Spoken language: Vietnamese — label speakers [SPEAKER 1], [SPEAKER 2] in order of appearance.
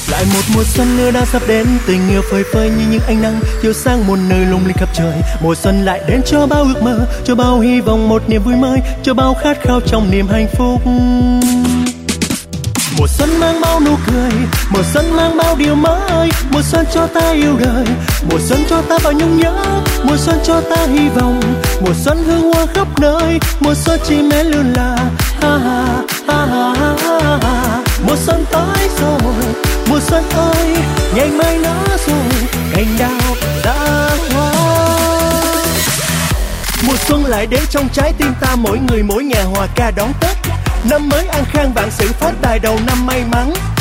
[SPEAKER 1] Lại một mùa xuân nữa đã sắp đến, tình yêu phơi phới như những ánh nắng chiếu sáng một nơi lung linh khắp trời. Mùa xuân lại đến cho bao ước mơ, cho bao hy vọng một niềm vui mới, cho bao khát khao trong niềm hạnh phúc. Mùa xuân mang bao nụ cười, mùa xuân mang bao điều mới, mùa xuân cho ta yêu đời, mùa xuân cho ta bao nhung nhớ, mùa xuân cho ta hy vọng, mùa xuân hương hoa khắp nơi, mùa xuân chim én lượn là ha ha ha ha ha ha. Mùa xuân tới rồi, mùa xuân ơi, ngày mai nở rồi, cành đào đã hoa. Mùa xuân lại đến trong trái tim ta, mỗi người mỗi nhà hòa ca đón Tết. Năm mới an khang vạn sự phát tài, đầu năm may mắn.